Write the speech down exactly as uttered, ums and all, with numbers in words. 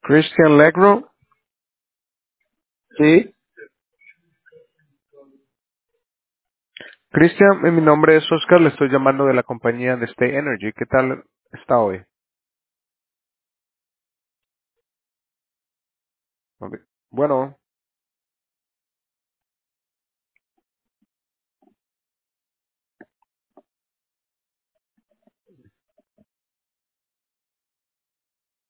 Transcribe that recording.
Christian Legro. Sí. Christian, eh, mi nombre es Oscar, le estoy llamando de la compañía de Stay Energy. ¿Qué tal está hoy? Ok. Bueno,